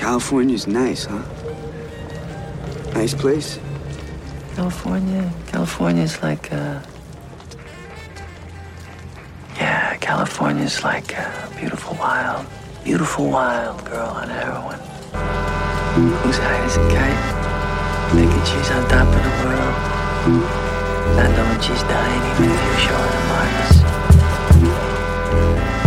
California's nice, huh? Nice place. California's like, yeah, California's like a beautiful wild girl on heroin. Who's high as a kite, thinking she's on top of the world, not knowing she's dying even if you're showing her Mars.